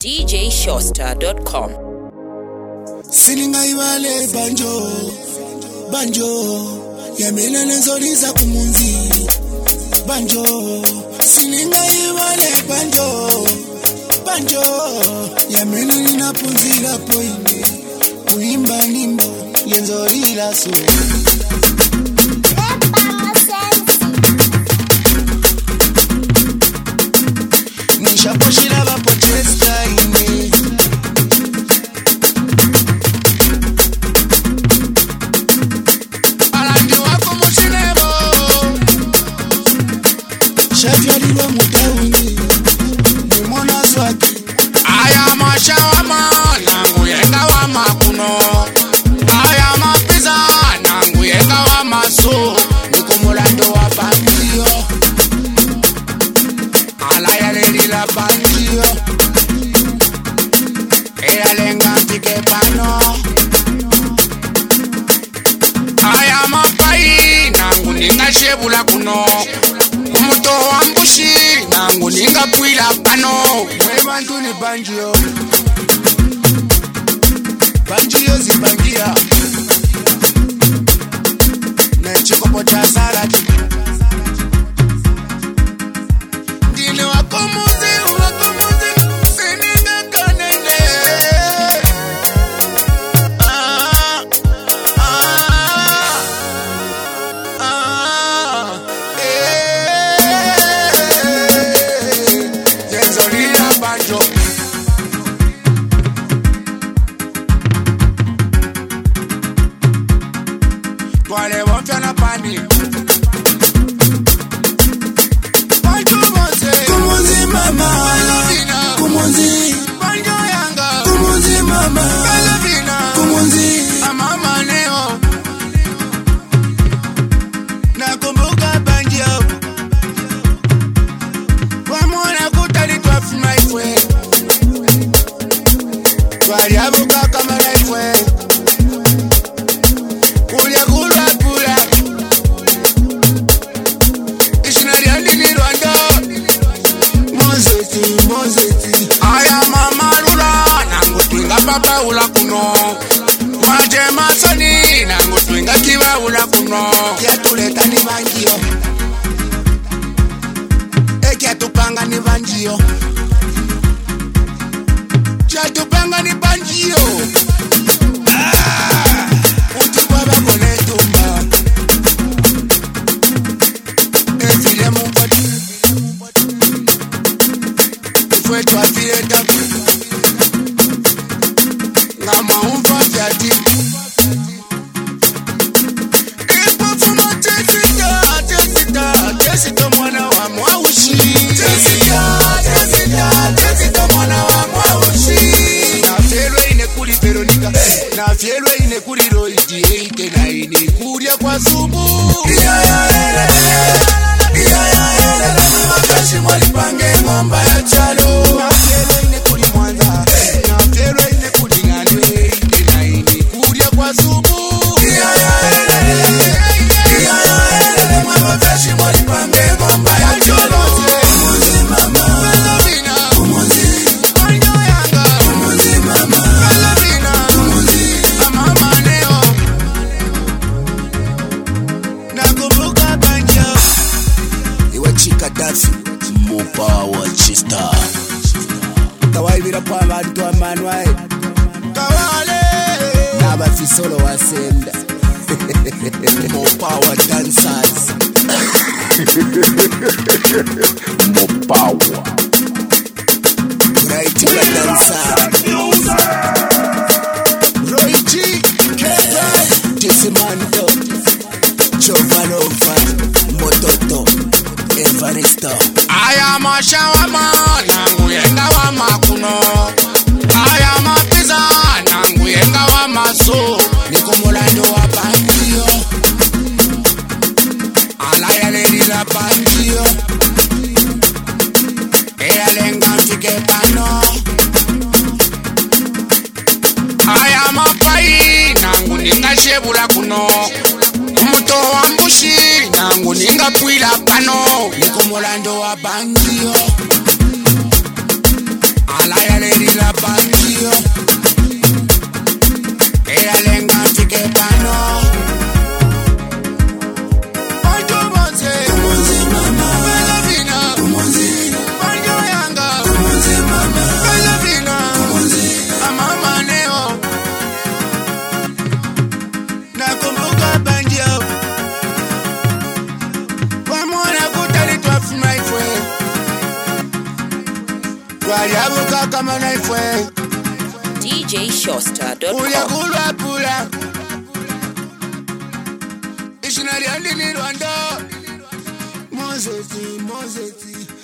djshowstar.com. Sininga ibale banjo yamela nenzoliza kumunzi banjo sininga ibale banjo yamela ninapunzira poini kuimba nimbo lenzolila so nishaposhira bapotesta ine Shafialiwa mutauni Mimona swaki Aya mashawama nangu yenga wa makuno Aya mapiza nangu yenga wa maso Niko mulando wa bandio Alaya leli la bandio Ea lenga mpike pano Aya mapai nangu ninga shebula kuno Umuto wambushi nangu ninga puila pano Mwe bantu ni banjio zibangia Nechikopo cha salati Dine wakomuzi Sininga kanene Wale wonfya na pani Kumunzi mama Kumunzi Banjo yanga Kumunzi mama Kumunzi Mama leo Nakumbuka banjo Wamona kutali twafi my friend Twali abuka kama my friend Papa ula kuno Waje masoni nangu twinga kiwa ula kuno Kia tuleta ni banjio Kia tupanga ni banjio Kia tupanga ni banjio Utipwa bako netumba Efile mupati Ifwe tuafile taku Ngama umfa vyati Ipo fumo tesita mwana wa mwaushi Tesita mwana wa mwaushi Nafielwe ine kuli Veronica Nafielwe ine kuli Roidi Eike na ine kuria kwa subu Makashi mwalipange ngomba ya chalo Nafielwe ine kuli Mwanza Nafielwe ine kuli Ngandwe Ina ine kuria kwa subu Makashi mwalipange ngomba ya chalo Kumunzi mama Kumunzi Banjo yanga Kumunzi mama Kumunzi Mama leo Nakumbuka banjo Iwa chika dafi Mopa wa chista Kawai vira kwa bantu wa manuai Kawale Naba fisolo wa senda Mopa wa dancers Mopa wa Raiti wa dancer Roichi Kevin Tisimanto Jovalova Mototo Evaristo Aya mashawama nangu yenga wa makuno Aya mapiza nangu yenga wa maso Niko mulando wa bandio Alaya leli la bandio Ea lenga mfike pano Aya mapai nangu ninga shebula kuno Umuto wambushi nangu ninga puila pano Niko mulando wa bandio Alaya leli la wapangio ea lenga fike pano Ojo Monze Kumunzi mama Belavina Kumunzi Ojo Yanga Kumunzi mama Belavina Kumunzi Amama Neo Nakumbuka banjo Wamona kutalitwa fumaifwe Wajabuka kama naifwe DJShowstar.com. Uya kulwa pula Ishinari andini Rwanda Mozeti